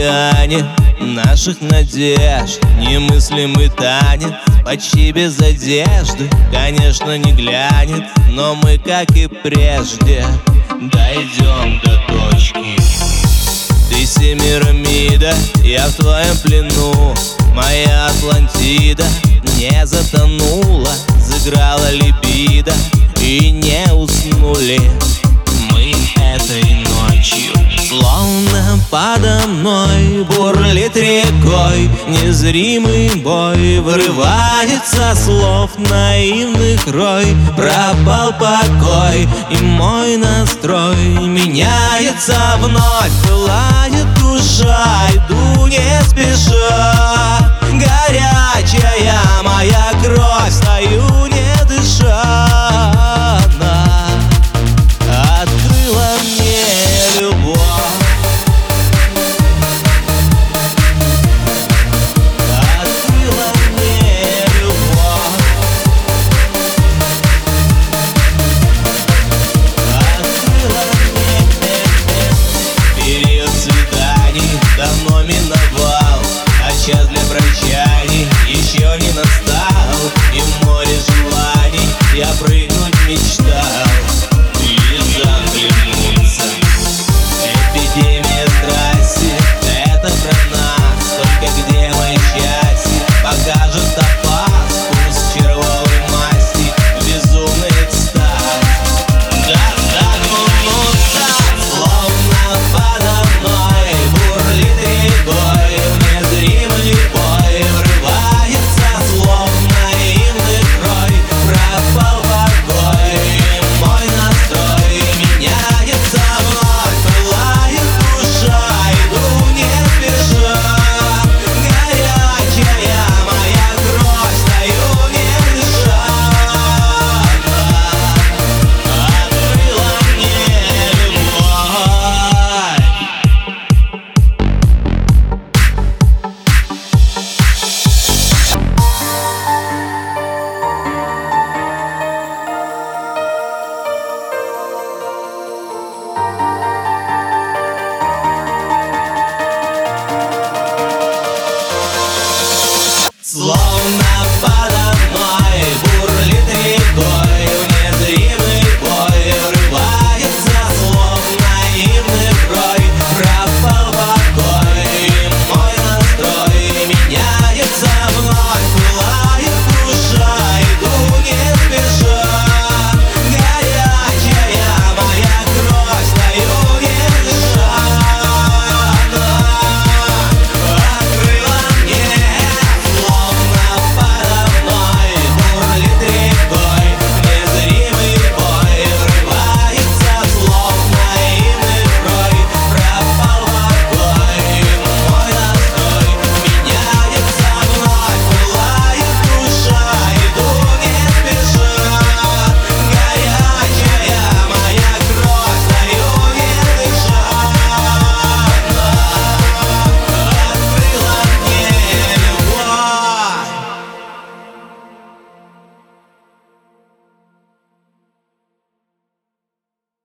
океане наших надежд немыслимый танец, почти без одежды, конечно, не глянет, но мы, как и прежде, дойдем до точки. Ты Семирамида, я в твоем плену, моя Атлантида не затонула, сыграла либидо и не уснули мы этой ночью. Словно подо мной бурлит рекой незримый бой, вырывается слов наивных рой. Пропал покой, и мой настрой меняется вновь. Пылает душа, иду не спеша, горячая моя кровь, стою